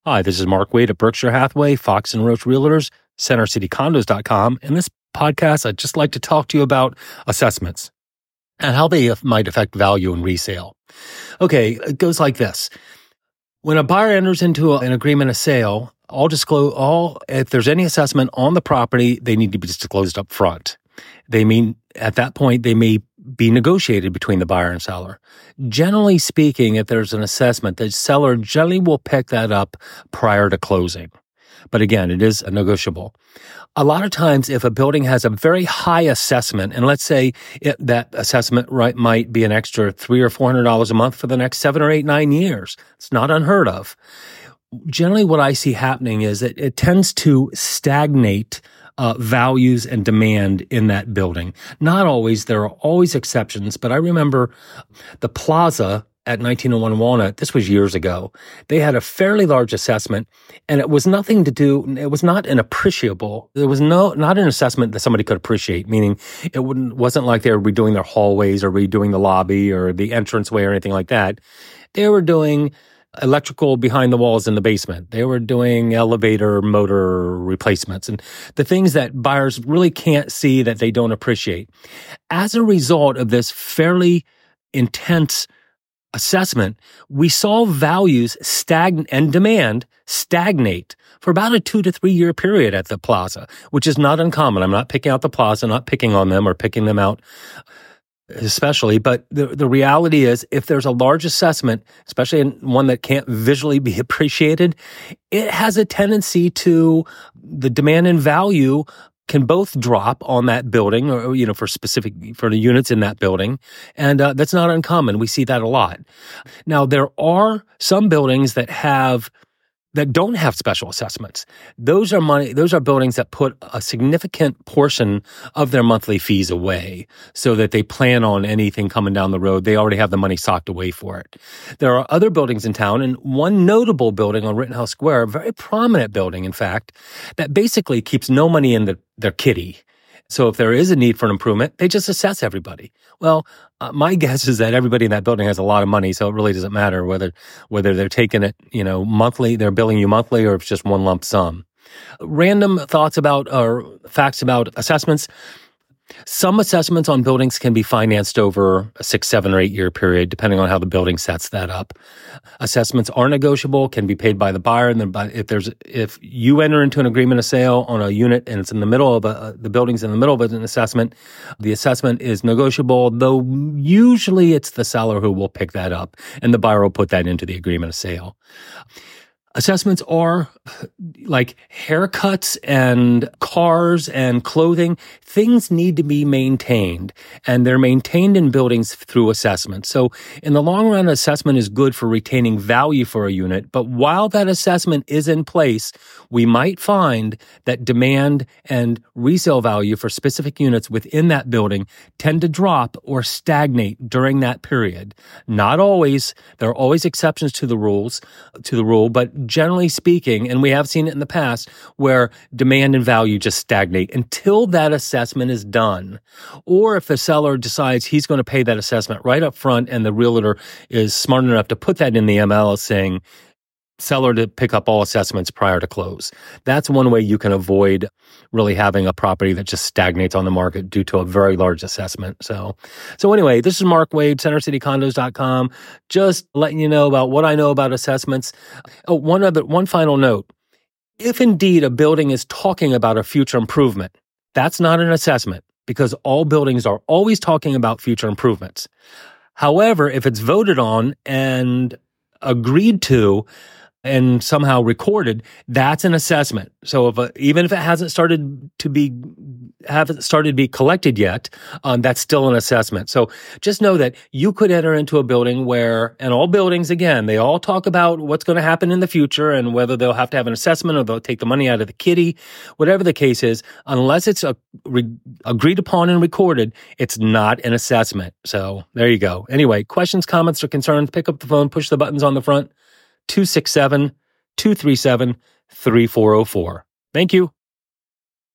Hi, this is Mark Wade at Berkshire Hathaway, Fox and Roach Realtors, CenterCityCondos.com. In this podcast, I'd just like to talk to you about assessments and how they might affect value in resale. Okay, it goes like this. When a buyer enters into an agreement of sale, if there's any assessment on the property, they need to be disclosed up front. At that point, they may be negotiated between the buyer and seller. Generally speaking, if there's an assessment, the seller generally will pick that up prior to closing. But again, it is negotiable. A lot of times, if a building has a very high assessment, and let's say that assessment might be an extra $300 or $400 a month for the next 7 or 8, 9 years, it's not unheard of. Generally, what I see happening is that it tends to stagnate values and demand in that building. Not always. There are always exceptions, but I remember the Plaza at 1901 Walnut, this was years ago, they had a fairly large assessment, and it was not an appreciable, there was not an assessment that somebody could appreciate, meaning it wasn't like they were redoing their hallways or redoing the lobby or the entranceway or anything like that. They were doing electrical behind the walls in the basement. They were doing elevator motor replacements and the things that buyers really can't see, that they don't appreciate. As a result of this fairly intense assessment, we saw values and demand stagnate for about a 2 to 3 year period at the Plaza, which is not uncommon. I'm not picking out the Plaza, not picking on them or picking them out especially, but the reality is, if there's a large assessment, especially in one that can't visually be appreciated, it has a tendency to, the demand and value can both drop on that building, or for the units in that building, and that's not uncommon. We see that a lot. Now, there are some buildings that don't have special assessments. Those are buildings that put a significant portion of their monthly fees away so that they plan on anything coming down the road. They already have the money socked away for it. There are other buildings in town, and one notable building on Rittenhouse Square, a very prominent building, in fact, that basically keeps no money in their kitty. So if there is a need for an improvement, they just assess everybody. Well, my guess is that everybody in that building has a lot of money, so it really doesn't matter whether they're taking it, monthly, they're billing you monthly, or it's just one lump sum. Random thoughts about or facts about assessments. Some assessments on buildings can be financed over a 6, 7, or 8 year period, depending on how the building sets that up. Assessments are negotiable, can be paid by the buyer, and then if you enter into an agreement of sale on a unit and it's in the middle of the building's in the middle of an assessment, the assessment is negotiable, though usually it's the seller who will pick that up, and the buyer will put that into the agreement of sale. Assessments are like haircuts and cars and clothing. Things need to be maintained, and they're maintained in buildings through assessment. So in the long run, assessment is good for retaining value for a unit. But while that assessment is in place, we might find that demand and resale value for specific units within that building tend to drop or stagnate during that period. Not always. There are always exceptions to the rule, but generally speaking, and we have seen it in the past, where demand and value just stagnate until that assessment is done. Or if the seller decides he's going to pay that assessment right up front and the realtor is smart enough to put that in the ML saying, seller to pick up all assessments prior to close. That's one way you can avoid really having a property that just stagnates on the market due to a very large assessment. So anyway, this is Mark Wade, CenterCityCondos.com. Just letting you know about what I know about assessments. Oh, one final note. If indeed a building is talking about a future improvement, that's not an assessment, because all buildings are always talking about future improvements. However, if it's voted on and agreed to and somehow recorded, that's an assessment. So even if it hasn't started to be collected yet, that's still an assessment. So just know that you could enter into a building where, and all buildings, again, they all talk about what's going to happen in the future and whether they'll have to have an assessment or they'll take the money out of the kitty. Whatever the case is, unless it's agreed upon and recorded, it's not an assessment. So there you go. Anyway, questions, comments, or concerns, pick up the phone, push the buttons on the front, 267-237-3404. Thank you.